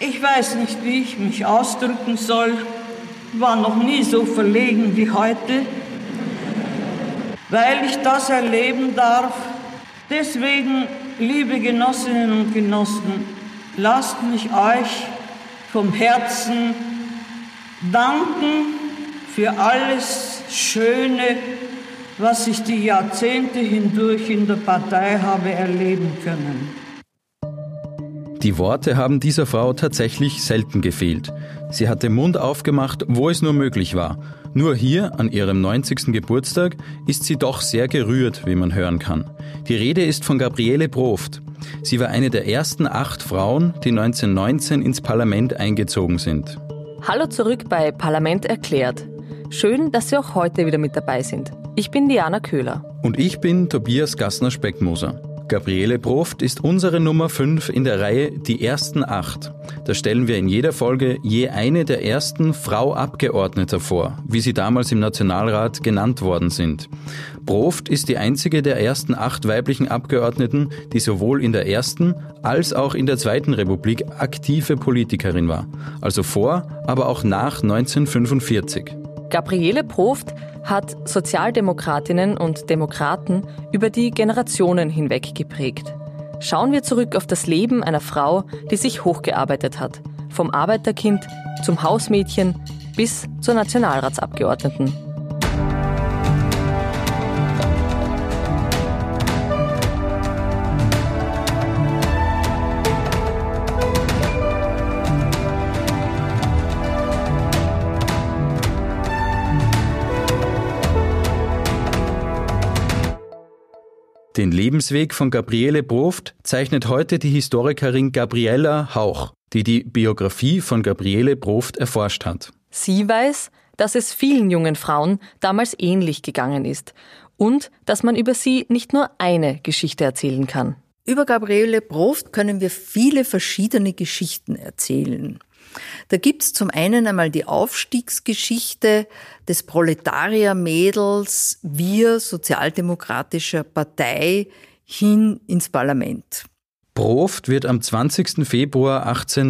Ich weiß nicht, wie ich mich ausdrücken soll. War noch nie so verlegen wie heute, weil ich das erleben darf. Deswegen, liebe Genossinnen und Genossen, lasst mich euch vom Herzen danken für alles Schöne, was ich die Jahrzehnte hindurch in der Partei habe erleben können. Die Worte haben dieser Frau tatsächlich selten gefehlt. Sie hat den Mund aufgemacht, wo es nur möglich war. Nur hier, an ihrem 90. Geburtstag, ist sie doch sehr gerührt, wie man hören kann. Die Rede ist von Gabriele Proft. Sie war eine der ersten 8 Frauen, die 1919 ins Parlament eingezogen sind. Hallo zurück bei Parlament erklärt. Schön, dass Sie auch heute wieder mit dabei sind. Ich bin Diana Köhler. Und ich bin Tobias Gassner-Speckmoser. Gabriele Proft ist unsere Nummer 5 in der Reihe Die ersten 8. Da stellen wir in jeder Folge je eine der ersten Frau Abgeordneter vor, wie sie damals im Nationalrat genannt worden sind. Proft ist die einzige der ersten 8 weiblichen Abgeordneten, die sowohl in der ersten als auch in der Zweiten Republik aktive Politikerin war. Also vor, aber auch nach 1945. Gabriele Proft hat Sozialdemokratinnen und Demokraten über die Generationen hinweg geprägt. Schauen wir zurück auf das Leben einer Frau, die sich hochgearbeitet hat. Vom Arbeiterkind zum Hausmädchen bis zur Nationalratsabgeordneten. Den Lebensweg von Gabriele Proft zeichnet heute die Historikerin Gabriela Hauch, die die Biografie von Gabriele Proft erforscht hat. Sie weiß, dass es vielen jungen Frauen damals ähnlich gegangen ist und dass man über sie nicht nur eine Geschichte erzählen kann. Über Gabriele Proft können wir viele verschiedene Geschichten erzählen. Da gibt's zum einen einmal die Aufstiegsgeschichte des Proletariermädels via sozialdemokratischer Partei hin ins Parlament. Proft wird am 20. Februar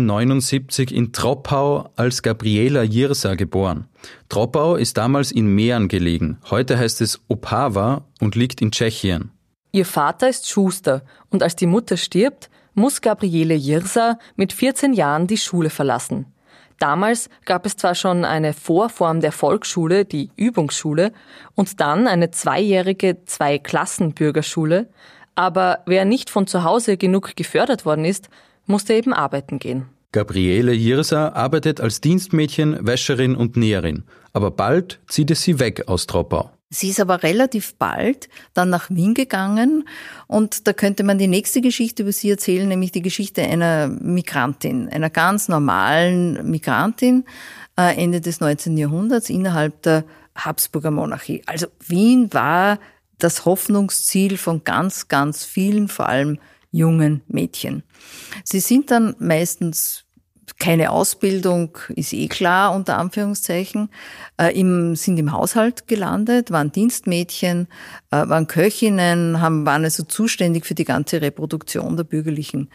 1879 in Troppau als Gabriela Jirsa geboren. Troppau ist damals in Mähren gelegen. Heute heißt es Opava und liegt in Tschechien. Ihr Vater ist Schuster und als die Mutter stirbt, muss Gabriele Jirsa mit 14 Jahren die Schule verlassen. Damals gab es zwar schon eine Vorform der Volksschule, die Übungsschule, und dann eine 2-jährige Zwei-Klassen-Bürgerschule, aber wer nicht von zu Hause genug gefördert worden ist, musste eben arbeiten gehen. Gabriele Jirsa arbeitet als Dienstmädchen, Wäscherin und Näherin, aber bald zieht es sie weg aus Troppau. Sie ist aber relativ bald dann nach Wien gegangen und da könnte man die nächste Geschichte über sie erzählen, nämlich die Geschichte einer Migrantin, einer ganz normalen Migrantin Ende des 19. Jahrhunderts innerhalb der Habsburger Monarchie. Also Wien war das Hoffnungsziel von ganz, ganz vielen, vor allem jungen Mädchen. Sie sind dann meistens keine Ausbildung, ist klar, unter Anführungszeichen, sind im Haushalt gelandet, waren Dienstmädchen, waren Köchinnen, waren also zuständig für die ganze Reproduktion der bürgerlichen,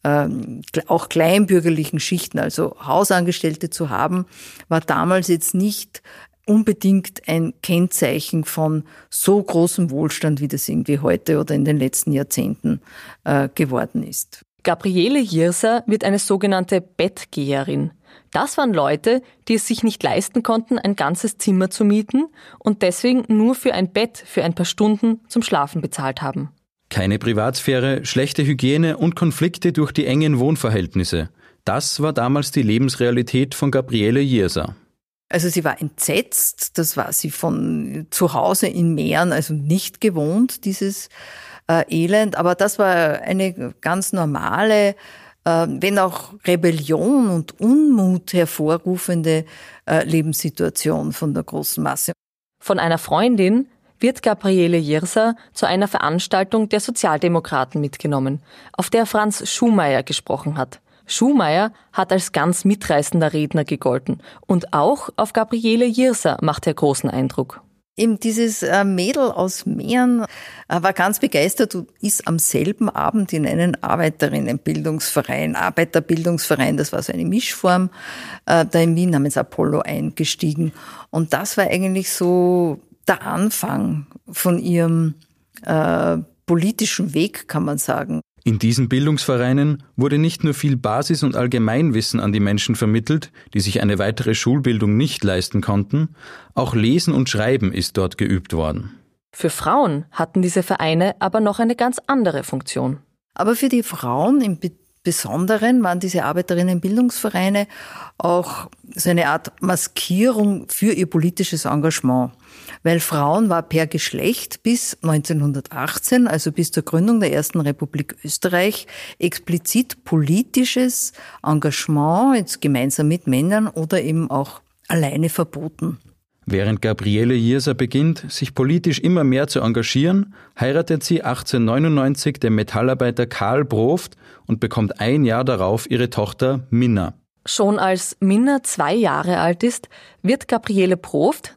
auch kleinbürgerlichen Schichten. Also Hausangestellte zu haben, war damals jetzt nicht unbedingt ein Kennzeichen von so großem Wohlstand, wie das irgendwie heute oder in den letzten Jahrzehnten geworden ist. Gabriele Jirsa wird eine sogenannte Bettgeherin. Das waren Leute, die es sich nicht leisten konnten, ein ganzes Zimmer zu mieten und deswegen nur für ein Bett für ein paar Stunden zum Schlafen bezahlt haben. Keine Privatsphäre, schlechte Hygiene und Konflikte durch die engen Wohnverhältnisse. Das war damals die Lebensrealität von Gabriele Jirsa. Also sie war entsetzt, das war sie von zu Hause in Mähren also nicht gewohnt, dieses Elend, aber das war eine ganz normale, wenn auch Rebellion und Unmut hervorrufende Lebenssituation von der großen Masse. Von einer Freundin wird Gabriele Jirsa zu einer Veranstaltung der Sozialdemokraten mitgenommen, auf der Franz Schumayer gesprochen hat. Schumayer hat als ganz mitreißender Redner gegolten und auch auf Gabriele Jirsa macht er großen Eindruck. Eben dieses Mädel aus Mähren war ganz begeistert und ist am selben Abend in einen Arbeiterbildungsverein, das war so eine Mischform, da in Wien namens Apollo eingestiegen. Und das war eigentlich so der Anfang von ihrem politischen Weg, kann man sagen. In diesen Bildungsvereinen wurde nicht nur viel Basis- und Allgemeinwissen an die Menschen vermittelt, die sich eine weitere Schulbildung nicht leisten konnten, auch Lesen und Schreiben ist dort geübt worden. Für Frauen hatten diese Vereine aber noch eine ganz andere Funktion. Aber für die Frauen im Besonderen waren diese Arbeiterinnenbildungsvereine auch so eine Art Maskierung für ihr politisches Engagement. Weil Frauen war per Geschlecht bis 1918, also bis zur Gründung der Ersten Republik Österreich, explizit politisches Engagement, jetzt gemeinsam mit Männern oder eben auch alleine verboten. Während Gabriele Jirsa beginnt, sich politisch immer mehr zu engagieren, heiratet sie 1899 den Metallarbeiter Karl Broft und bekommt ein Jahr darauf ihre Tochter Minna. Schon als Minna 2 Jahre alt ist, wird Gabriele Broft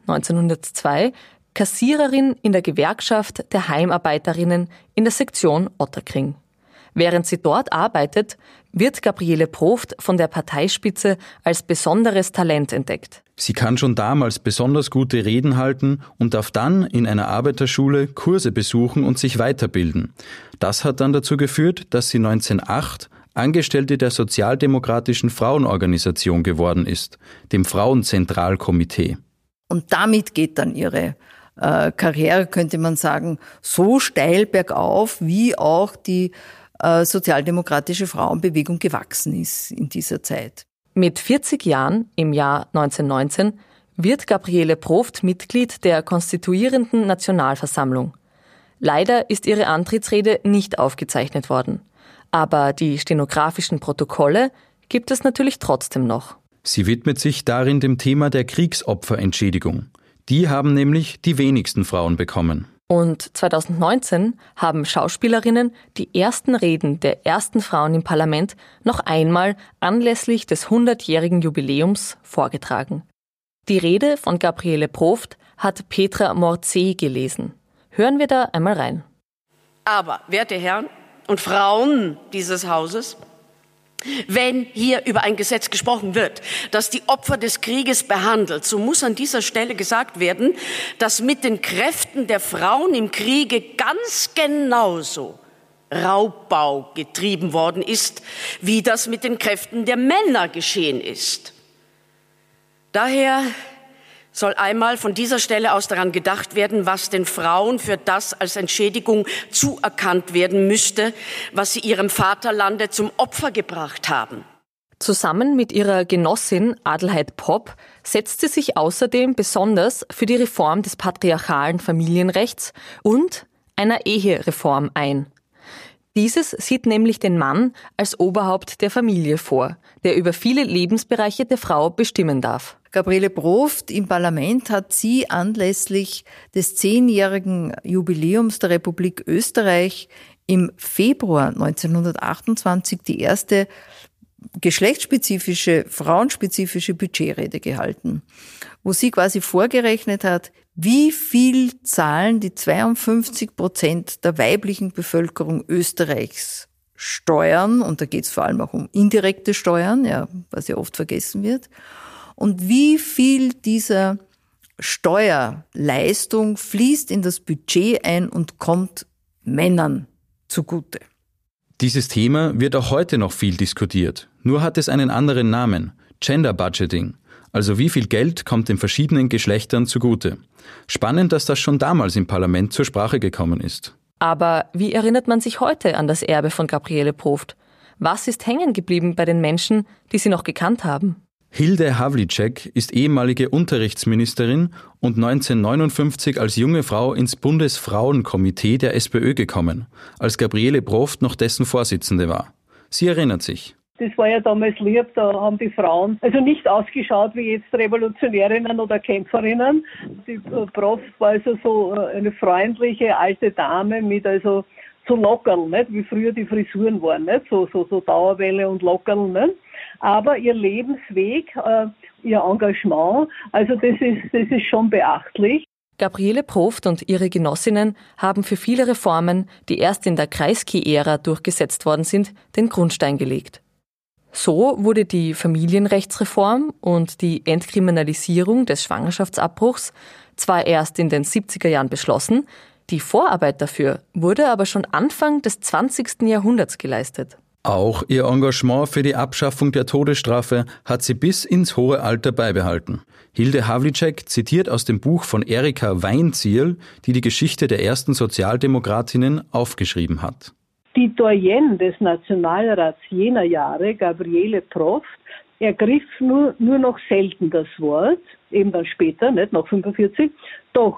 1902 Kassiererin in der Gewerkschaft der Heimarbeiterinnen in der Sektion Ottakring. Während sie dort arbeitet, wird Gabriele Broft von der Parteispitze als besonderes Talent entdeckt. Sie kann schon damals besonders gute Reden halten und darf dann in einer Arbeiterschule Kurse besuchen und sich weiterbilden. Das hat dann dazu geführt, dass sie 1908 Angestellte der Sozialdemokratischen Frauenorganisation geworden ist, dem Frauenzentralkomitee. Und damit geht dann ihre Karriere, könnte man sagen, so steil bergauf, wie auch die sozialdemokratische Frauenbewegung gewachsen ist in dieser Zeit. Mit 40 Jahren, im Jahr 1919, wird Gabriele Broft Mitglied der konstituierenden Nationalversammlung. Leider ist ihre Antrittsrede nicht aufgezeichnet worden. Aber die stenografischen Protokolle gibt es natürlich trotzdem noch. Sie widmet sich darin dem Thema der Kriegsopferentschädigung. Die haben nämlich die wenigsten Frauen bekommen. Und 2019 haben Schauspielerinnen die ersten Reden der ersten Frauen im Parlament noch einmal anlässlich des 100-jährigen Jubiläums vorgetragen. Die Rede von Gabriele Broft hat Petra Morzee gelesen. Hören wir da einmal rein. Aber, werte Herren und Frauen dieses Hauses, wenn hier über ein Gesetz gesprochen wird, das die Opfer des Krieges behandelt, so muss an dieser Stelle gesagt werden, dass mit den Kräften der Frauen im Kriege ganz genauso Raubbau getrieben worden ist, wie das mit den Kräften der Männer geschehen ist. Daher soll einmal von dieser Stelle aus daran gedacht werden, was den Frauen für das als Entschädigung zuerkannt werden müsste, was sie ihrem Vaterlande zum Opfer gebracht haben. Zusammen mit ihrer Genossin Adelheid Popp setzt sie sich außerdem besonders für die Reform des patriarchalen Familienrechts und einer Ehereform ein. Dieses sieht nämlich den Mann als Oberhaupt der Familie vor, der über viele Lebensbereiche der Frau bestimmen darf. Gabriele Broft im Parlament hat sie anlässlich des 10-jährigen Jubiläums der Republik Österreich im Februar 1928 die erste geschlechtsspezifische, frauenspezifische Budgetrede gehalten, wo sie quasi vorgerechnet hat, wie viel zahlen die 52% der weiblichen Bevölkerung Österreichs Steuern, und da geht es vor allem auch um indirekte Steuern, ja, was ja oft vergessen wird, und wie viel dieser Steuerleistung fließt in das Budget ein und kommt Männern zugute. Dieses Thema wird auch heute noch viel diskutiert, nur hat es einen anderen Namen, Gender Budgeting. Also wie viel Geld kommt den verschiedenen Geschlechtern zugute. Spannend, dass das schon damals im Parlament zur Sprache gekommen ist. Aber wie erinnert man sich heute an das Erbe von Gabriele Broft? Was ist hängen geblieben bei den Menschen, die sie noch gekannt haben? Hilde Havlicek ist ehemalige Unterrichtsministerin und 1959 als junge Frau ins Bundesfrauenkomitee der SPÖ gekommen, als Gabriele Broft noch dessen Vorsitzende war. Sie erinnert sich. Das war ja damals lieb, da haben die Frauen also nicht ausgeschaut wie jetzt Revolutionärinnen oder Kämpferinnen. Die Broft war also so eine freundliche alte Dame mit also so Lockerl, nicht? Wie früher die Frisuren waren, nicht? So Dauerwelle und Lockerl, nicht? Aber ihr Lebensweg, ihr Engagement, also das ist schon beachtlich. Gabriele Proft und ihre Genossinnen haben für viele Reformen, die erst in der Kreisky-Ära durchgesetzt worden sind, den Grundstein gelegt. So wurde die Familienrechtsreform und die Entkriminalisierung des Schwangerschaftsabbruchs zwar erst in den 70er Jahren beschlossen, die Vorarbeit dafür wurde aber schon Anfang des 20. Jahrhunderts geleistet. Auch ihr Engagement für die Abschaffung der Todesstrafe hat sie bis ins hohe Alter beibehalten. Hilde Havlicek zitiert aus dem Buch von Erika Weinzierl, die die Geschichte der ersten Sozialdemokratinnen aufgeschrieben hat. Die Doyenne des Nationalrats jener Jahre, Gabriele Proft, ergriff nur noch selten das Wort, eben dann später, nicht nach 45, doch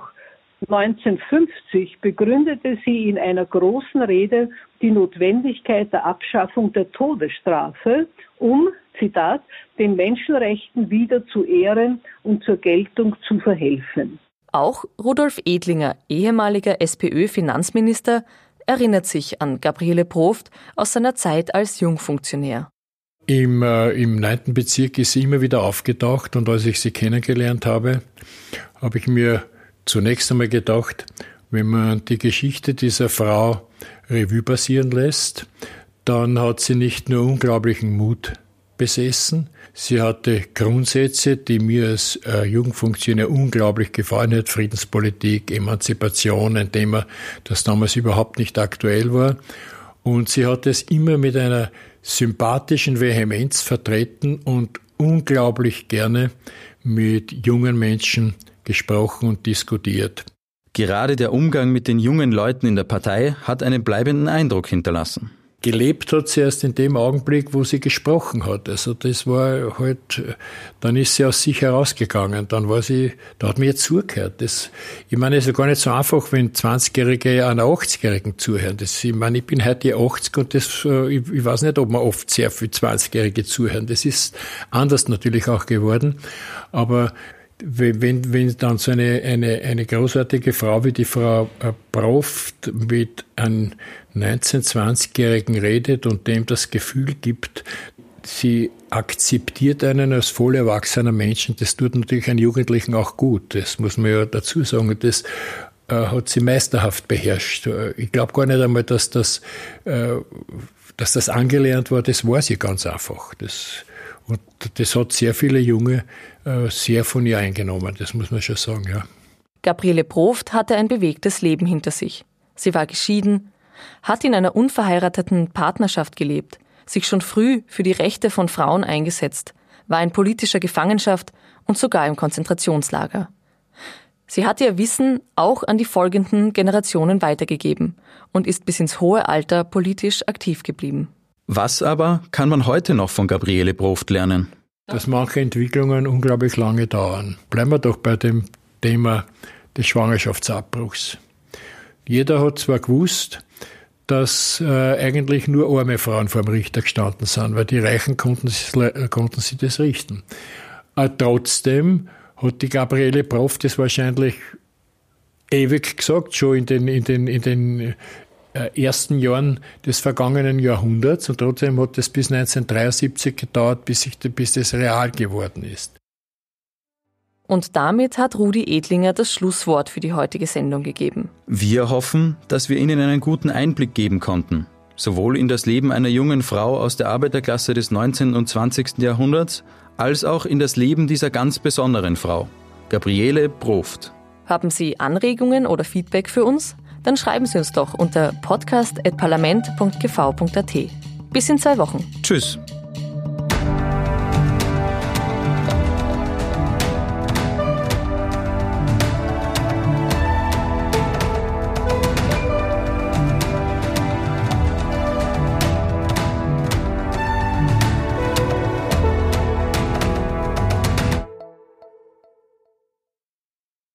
1950 begründete sie in einer großen Rede die Notwendigkeit der Abschaffung der Todesstrafe, um, Zitat, den Menschenrechten wieder zu ehren und zur Geltung zu verhelfen. Auch Rudolf Edlinger, ehemaliger SPÖ-Finanzminister, erinnert sich an Gabriele Proft aus seiner Zeit als Jungfunktionär. Im 9. Bezirk ist sie immer wieder aufgetaucht und als ich sie kennengelernt habe, habe ich mir zunächst einmal gedacht, wenn man die Geschichte dieser Frau Revue passieren lässt, dann hat sie nicht nur unglaublichen Mut besessen, sie hatte Grundsätze, die mir als Jugendfunktionär unglaublich gefallen hat, Friedenspolitik, Emanzipation, ein Thema, das damals überhaupt nicht aktuell war. Und sie hat es immer mit einer sympathischen Vehemenz vertreten und unglaublich gerne mit jungen Menschen gesprochen und diskutiert. Gerade der Umgang mit den jungen Leuten in der Partei hat einen bleibenden Eindruck hinterlassen. Gelebt hat sie erst in dem Augenblick, wo sie gesprochen hat. Also das war halt, dann ist sie aus sich herausgegangen. Dann war sie, da hat mir jetzt zugehört. Ich meine, es ist ja gar nicht so einfach, wenn 20-Jährige einer 80-Jährigen zuhören. Ich meine, ich bin heute 80 und ich weiß nicht, ob man oft sehr viel 20-Jährige zuhören. Das ist anders natürlich auch geworden. Aber wenn dann so eine großartige Frau wie die Frau Proft mit einem 19-, 20-Jährigen redet und dem das Gefühl gibt, sie akzeptiert einen als voll erwachsener Menschen, das tut natürlich einen Jugendlichen auch gut. Das muss man ja dazu sagen. Das hat sie meisterhaft beherrscht. Ich glaube gar nicht einmal, dass das angelernt war. Das war sie ganz einfach. Und das hat sehr viele Junge sehr von ihr eingenommen, das muss man schon sagen, ja. Gabriele Proft hatte ein bewegtes Leben hinter sich. Sie war geschieden, hat in einer unverheirateten Partnerschaft gelebt, sich schon früh für die Rechte von Frauen eingesetzt, war in politischer Gefangenschaft und sogar im Konzentrationslager. Sie hat ihr Wissen auch an die folgenden Generationen weitergegeben und ist bis ins hohe Alter politisch aktiv geblieben. Was aber kann man heute noch von Gabriele Proft lernen? Dass manche Entwicklungen unglaublich lange dauern. Bleiben wir doch bei dem Thema des Schwangerschaftsabbruchs. Jeder hat zwar gewusst, dass eigentlich nur arme Frauen vor dem Richter gestanden sind, weil die Reichen konnten sie das richten. Trotzdem hat die Gabriele Proft das wahrscheinlich ewig gesagt, schon in den ersten Jahren des vergangenen Jahrhunderts, und trotzdem hat es bis 1973 gedauert, bis das real geworden ist. Und damit hat Rudi Edlinger das Schlusswort für die heutige Sendung gegeben. Wir hoffen, dass wir Ihnen einen guten Einblick geben konnten, sowohl in das Leben einer jungen Frau aus der Arbeiterklasse des 19. und 20. Jahrhunderts, als auch in das Leben dieser ganz besonderen Frau, Gabriele Proft. Haben Sie Anregungen oder Feedback für uns? Dann schreiben Sie uns doch unter podcast@parlament.gv.at. Bis in 2 Wochen. Tschüss.